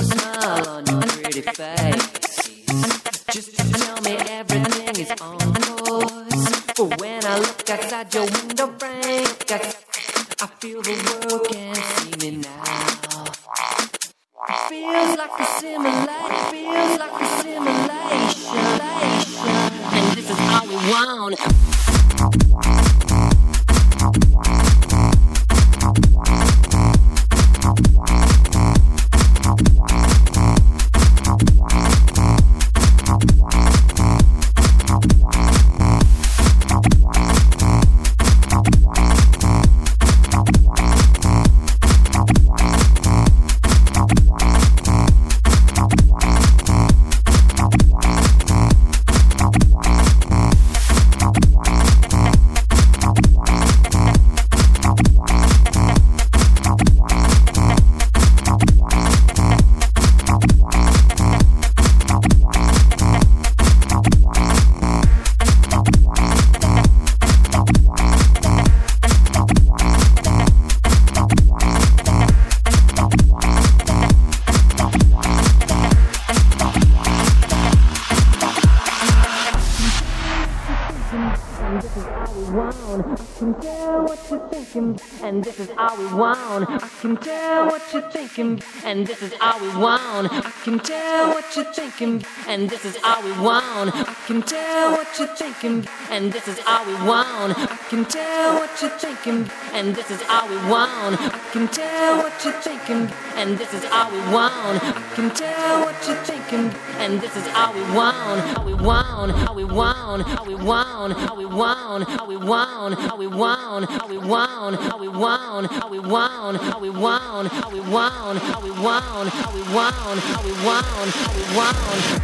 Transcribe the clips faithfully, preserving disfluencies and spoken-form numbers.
a smile on your pretty face. Just to tell me everything is on course. For when I look outside your window frame, I feel the world can see me now. It feels like a simulation, feels like a simulation, and this is all we want. And this is all we want. I can tell what you're thinking, and this is all we want. I can tell what you're thinking, and this is all we want. I can tell what you're thinking, and this is all we want. I can tell what you're thinking, and this is all we want. I can tell what you're thinking, and this is all we want. I can tell what you're thinking, and this is all we want. All we want, all we want, all we want, all we want, all we want, all we want, all we want, all we want, all we want, all we want, all we want, all we want, all we want, all we want, all we want.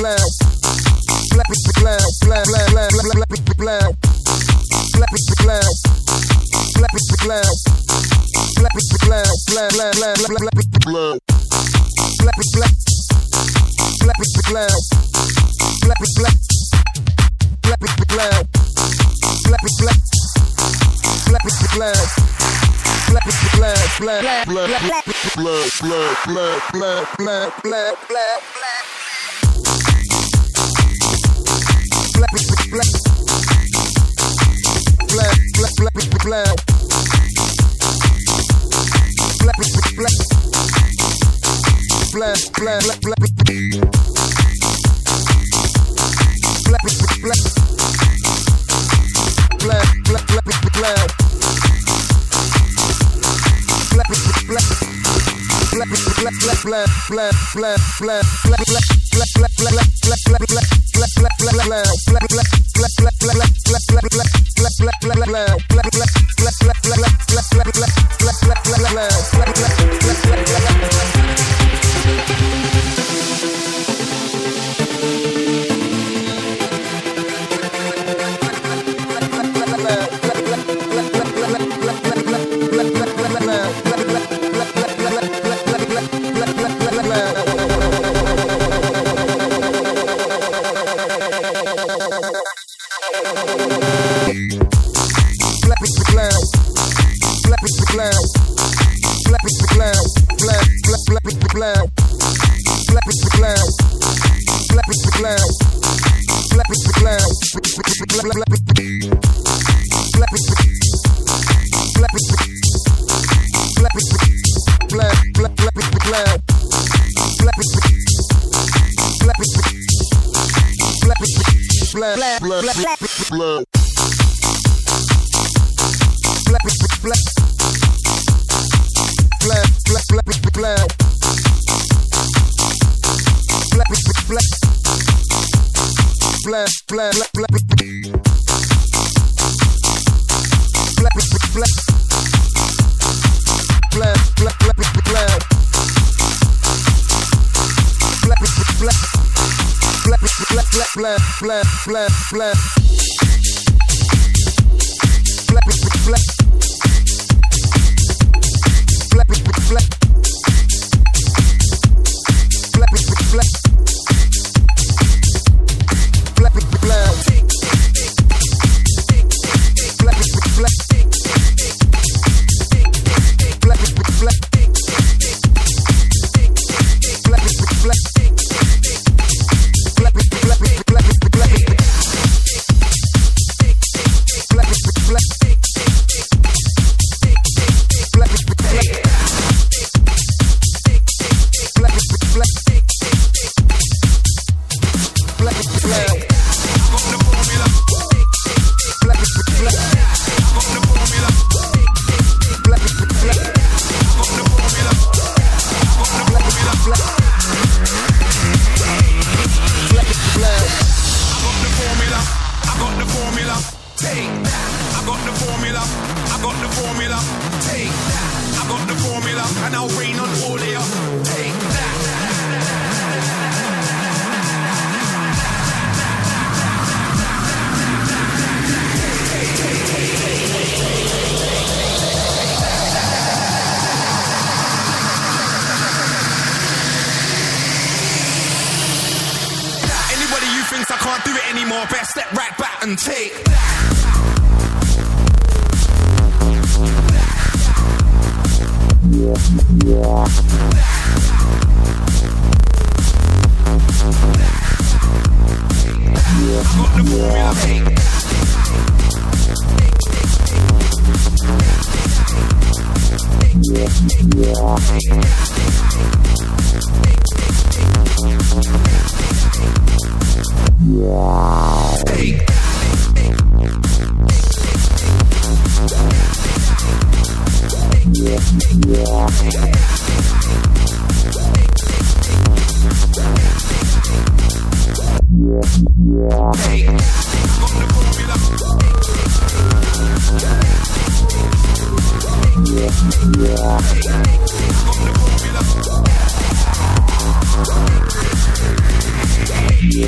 Yeah.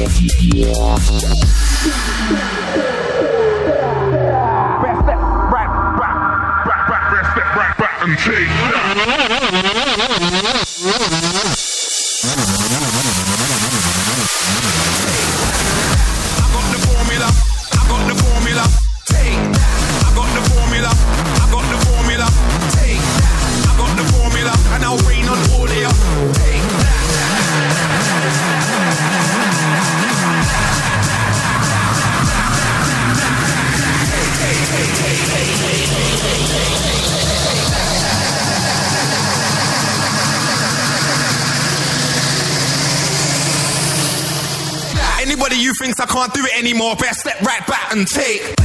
Anybody who thinks I can't do it anymore, better step right back and take.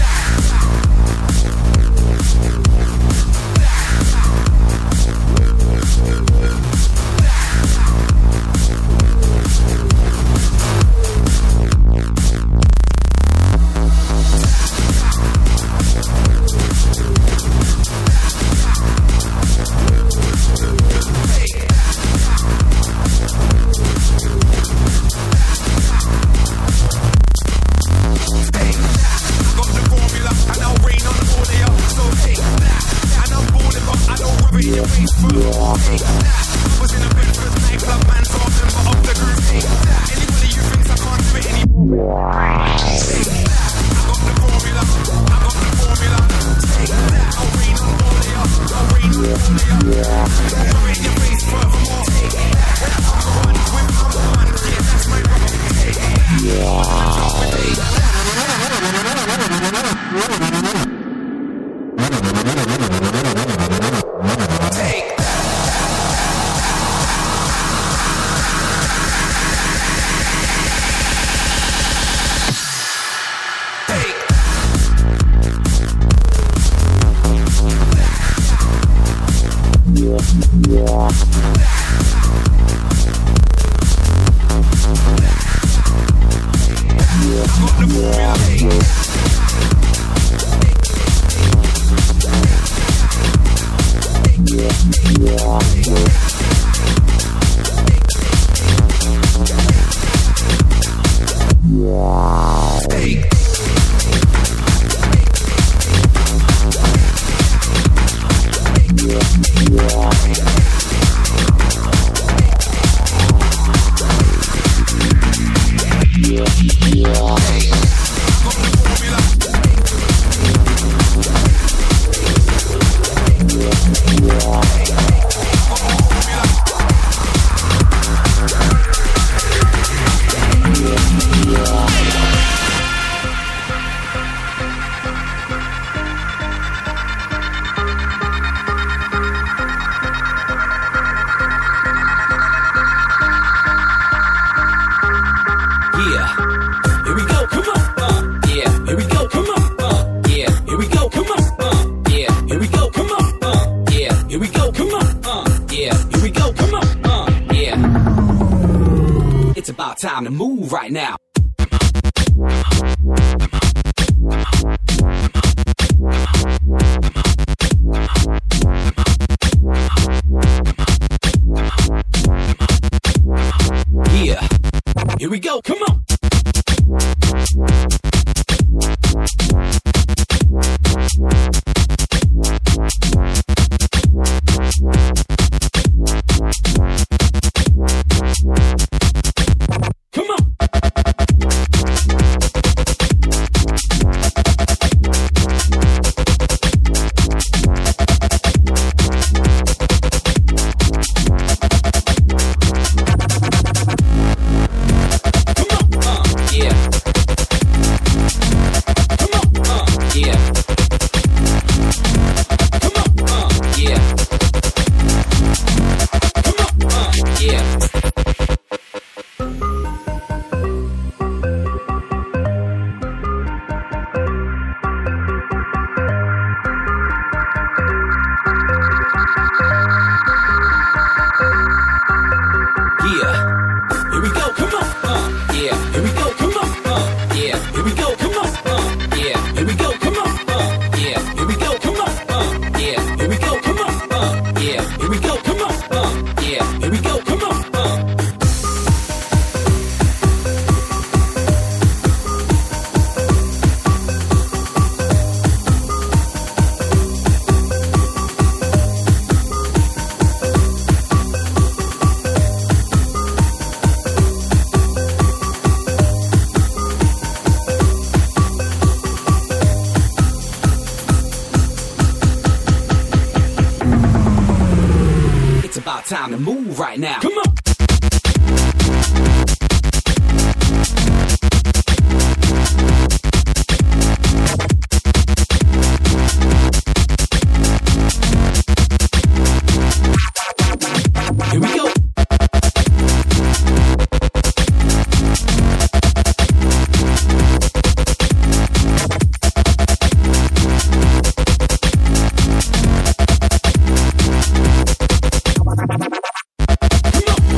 Time to move right now. Yeah, here we go, come on. Come on. time to move right now. Come on. Here we go. Come on.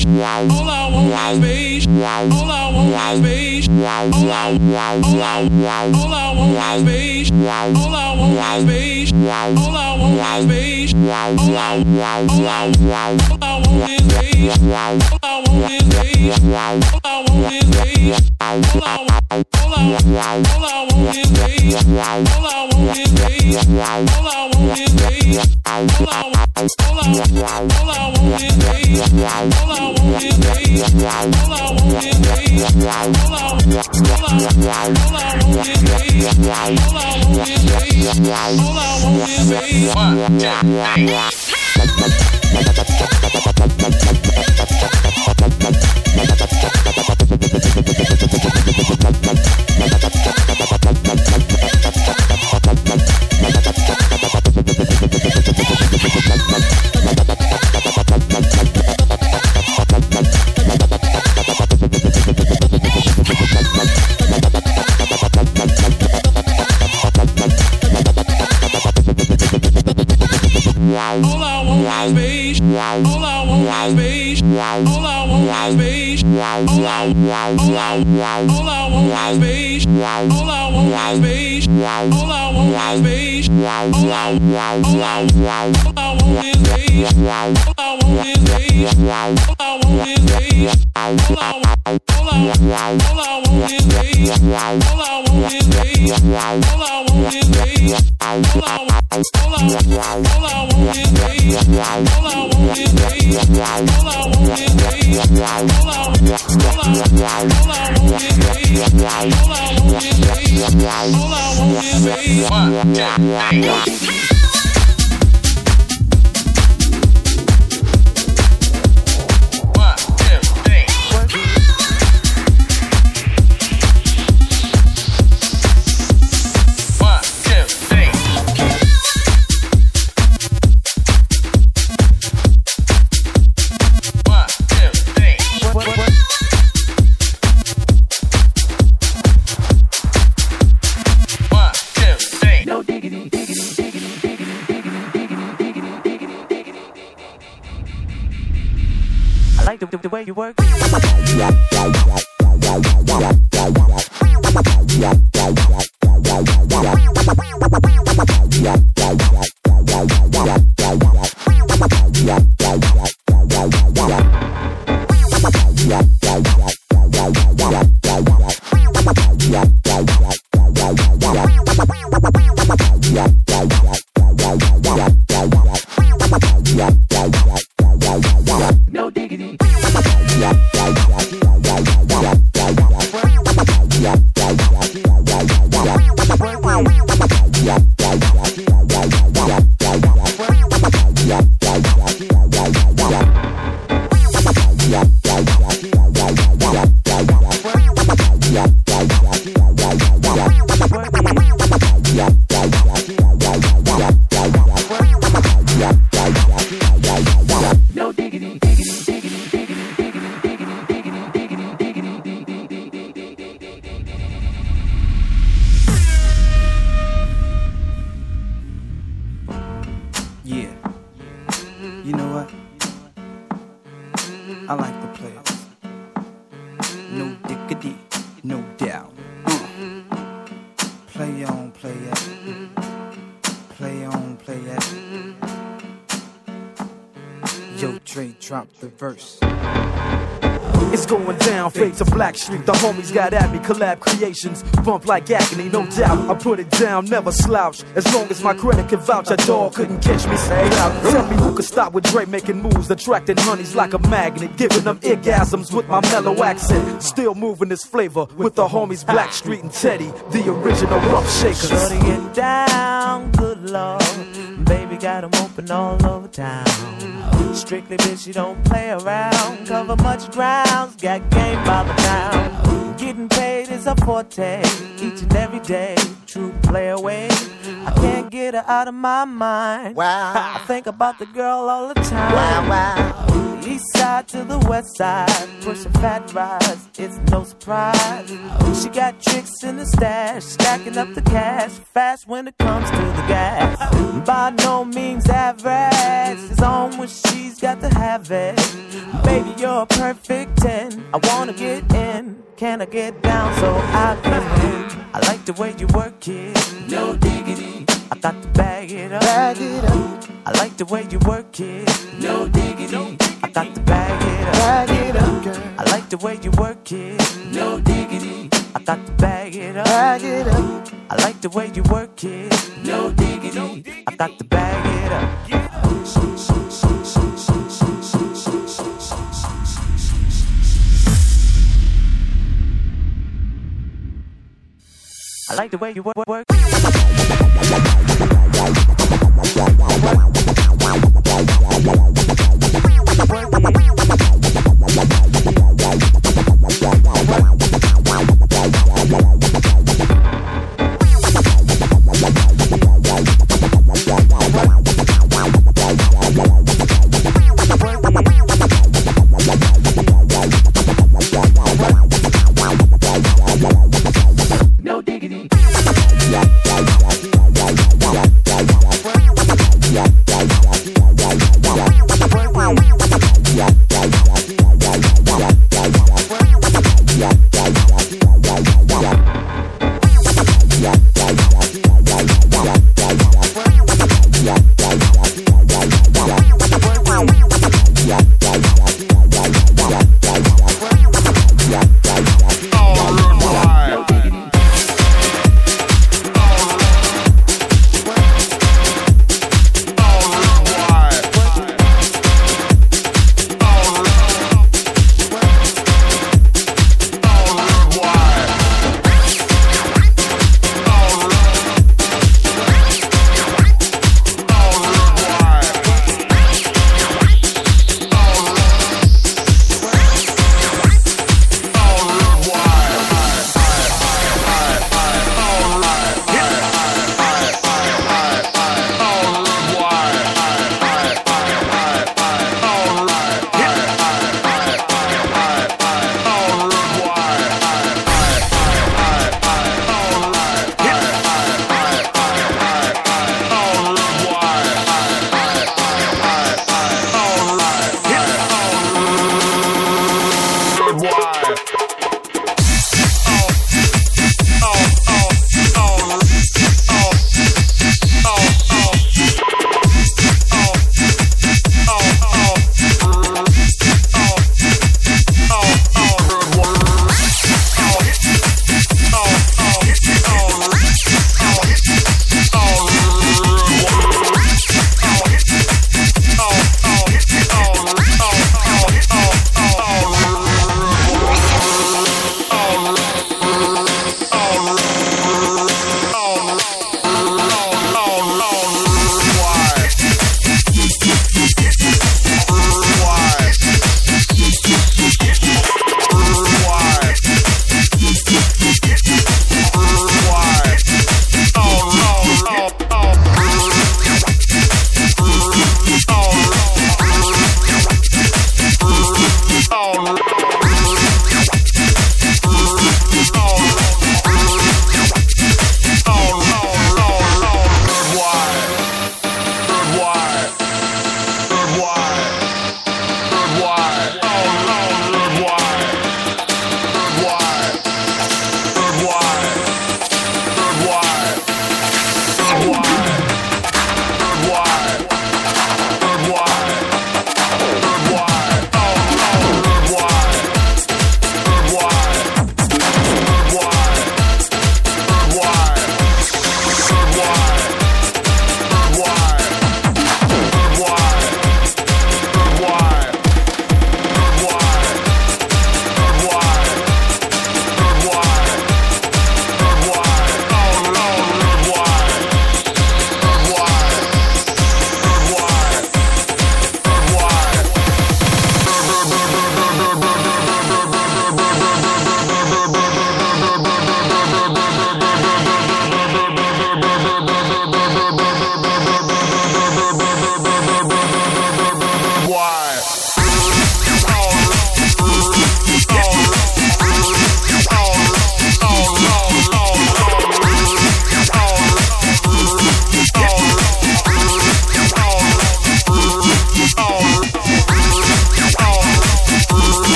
space. All I want is space. All I want is space. All I, all I, all I want is space. All I want is space. All I want is space. All I, all I, all I want is space. All I want is space. All I want is space. All I, all I, all I want is space. All I want is space. All I want is space. All I, all I, all I want is space. All I want is space. All I want is space. All I, all I, all I want is space. All I want is space. All I want is space. One, two, three. All I want is space. All I want is space. All I want is space. All I, all I, all I want is space. All I want is space. All I want is space. All I, all I, all I want is space. All I want is space. All I want is space. All I, all I, all I want is space. All I want is space. All I want is space. All I, all I, all I want is space. All I want is space. All I want is space. All I, all I, all I want is space. All I want is space. All I want is space. One, two, three. The, the way you work. No diggity. No diggity, diggity, diggity, diggity, diggity, diggity, diggity. Yeah. You know what? I like the players. No diggity, no doubt. Uh. Play on, play it. Play on, play it. Yo, Dre, drop the verse. It's going down, fade to Black Street. The homies got at me, collab creations. Bump like agony, no doubt. I put it down, never slouch. As long as my credit can vouch, a dog couldn't catch me. Say out. Tell me who could stop with Dre making moves, attracting honeys like a magnet, giving them orgasms with my mellow accent. Still moving this flavor with the homies Black Street and Teddy, the original rough shakers. Shorty get down, good lord. Baby got them open all over town. Strictly bitch, you don't play around. Cover much grounds, got game by the pound. Getting paid is a forte, each and every day. True play away. I can't get her out of my mind. Wow. I think about the girl all the time. Wow, wow. east side to the west side, pushing fat rides, it's no surprise. She got tricks in the stash, stacking up the cash, fast when it comes to the gas. By no means average, it's on when she's got to have it. Baby, you're a perfect ten, I wanna get in, can I get down so I can win? I like the way you work it, no diggity, I got to bag it up, bag it up. I like the way you work it, no diggity, I got to bag it up, bag it up, girl. I like the way you work it, no diggity, I got to bag it up, bag it up. I like the way you work it, no diggity, I got to bag it up. I like the way you work, work, work. Work.